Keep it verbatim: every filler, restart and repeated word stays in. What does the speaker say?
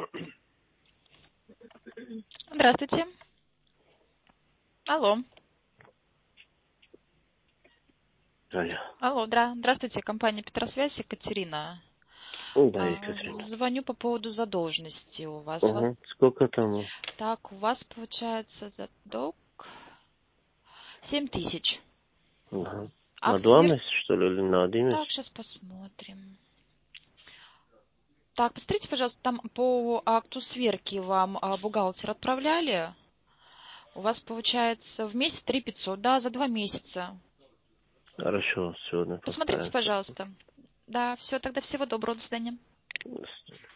Здравствуйте. Алло. Алло. Алло, дра- здравствуйте, компания Петросвязь, Екатерина. Да, А, Екатерина. Звоню по поводу задолженности у вас. У вас Угу. Сколько там? так, у вас получается за долг семь тысяч. Угу. На Акт два свер... месяца, что ли, или на один месяц? Так, сейчас посмотрим. Так, посмотрите, пожалуйста, там по акту сверки вам а, бухгалтер отправляли. У вас получается в месяц три пятьсот, да, за два месяца. Хорошо, сегодня Посмотрите, поставим. пожалуйста. Да, все, тогда всего доброго, до свидания. Спасибо.